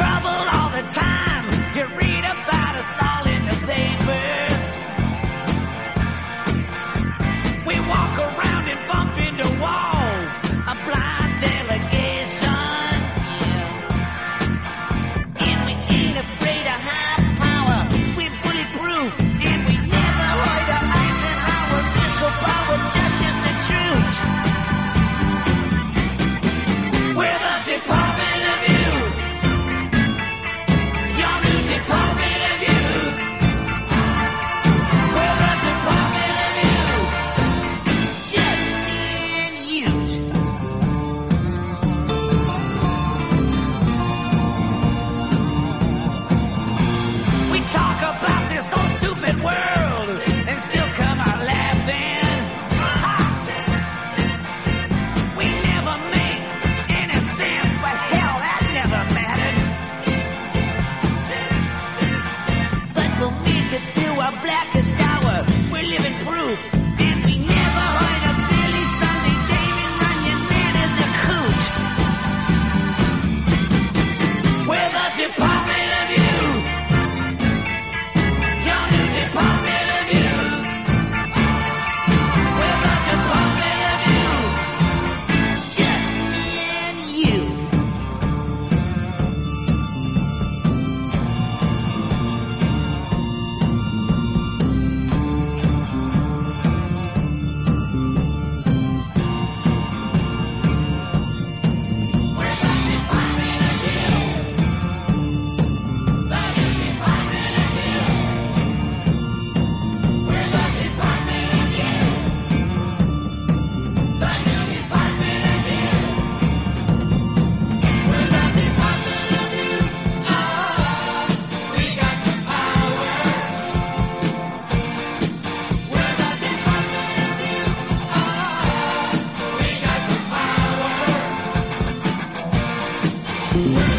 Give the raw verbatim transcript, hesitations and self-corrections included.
trouble all the time. You read about us all in the papers. We walk around and bump into walls, a blind delegation. And we ain't afraid of high power. We're bulletproof, and we never heard of Eisenhower, missile power, justice and truth. We're the Department of Youth. Your new Department of Youth. We're the Department of Youth. Just in youth. We talk about this whole stupid world and still come out laughing. Ha! We never make any sense, but hell, that never mattered. But we'll make it through our blackest hour. We're living proof, and we never heard of Billy Sunday, David Runyon, man is a coot. We're the Department of Youth. Your new Department of Youth. We're the Department of Youth. Just in youth. We're